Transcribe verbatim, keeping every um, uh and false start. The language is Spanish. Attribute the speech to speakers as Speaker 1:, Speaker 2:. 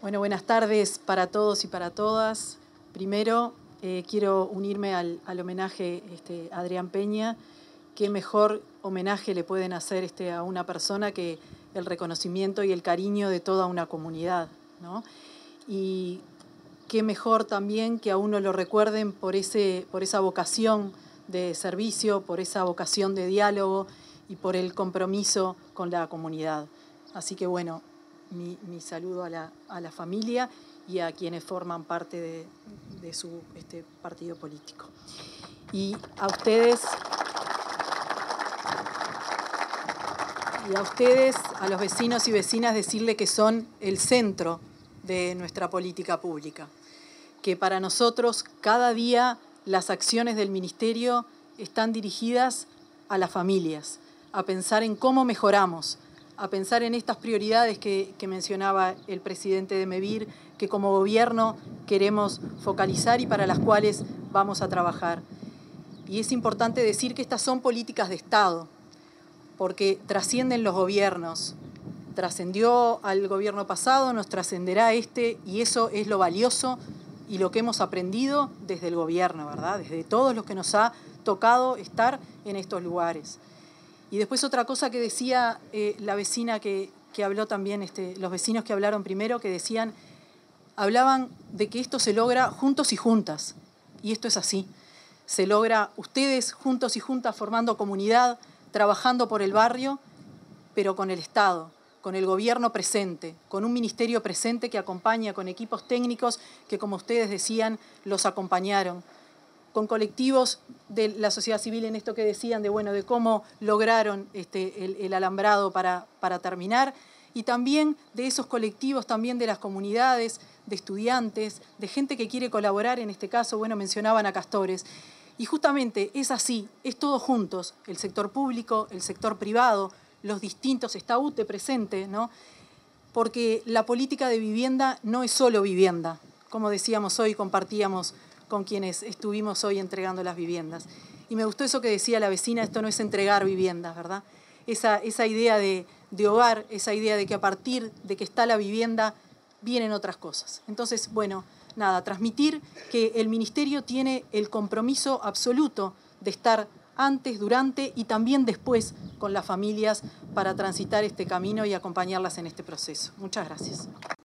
Speaker 1: Bueno, buenas tardes para todos y para todas. Primero, eh, quiero unirme al, al homenaje este, a Adrián Peña. Qué mejor homenaje le pueden hacer este, a una persona que el reconocimiento y el cariño de toda una comunidad, ¿no? Y qué mejor también que a uno lo recuerden por, ese, por esa vocación de servicio, por esa vocación de diálogo y por el compromiso con la comunidad. Así que bueno, mi, mi saludo a la, a la familia y a quienes forman parte de, de su este, partido político. Y a ustedes, y a ustedes, a los vecinos y vecinas, decirle que son el centro de nuestra política pública, que para nosotros cada día las acciones del Ministerio están dirigidas a las familias, a pensar en cómo mejoramos, a pensar en estas prioridades que, que mencionaba el presidente de MEVIR, que como gobierno queremos focalizar y para las cuales vamos a trabajar. Y es importante decir que estas son políticas de Estado, porque trascienden los gobiernos. Trascendió al gobierno pasado, nos trascenderá este, y eso es lo valioso y lo que hemos aprendido desde el gobierno, ¿verdad? Desde todos los que nos ha tocado estar en estos lugares. Y después otra cosa que decía eh, la vecina que, que habló también, este, los vecinos que hablaron primero, que decían, hablaban de que esto se logra juntos y juntas, y esto es así. Se logra ustedes juntos y juntas formando comunidad, trabajando por el barrio, pero con el Estado, con el gobierno presente, con un ministerio presente que acompaña, con equipos técnicos que, como ustedes decían, los acompañaron, con colectivos de la sociedad civil en esto que decían de, bueno, de cómo lograron este, el, el alambrado para, para terminar, y también de esos colectivos, también de las comunidades, de estudiantes, de gente que quiere colaborar, en este caso, bueno, mencionaban a Castores. Y justamente es así, es todos juntos, el sector público, el sector privado, los distintos, está U T E presente, ¿no? Porque la política de vivienda no es solo vivienda, como decíamos hoy, compartíamos con quienes estuvimos hoy entregando las viviendas. Y me gustó eso que decía la vecina, esto no es entregar viviendas, ¿verdad? Esa, esa idea de, de hogar, esa idea de que a partir de que está la vivienda vienen otras cosas. Entonces, bueno, nada, transmitir que el Ministerio tiene el compromiso absoluto de estar antes, durante y también después con las familias para transitar este camino y acompañarlas en este proceso. Muchas gracias.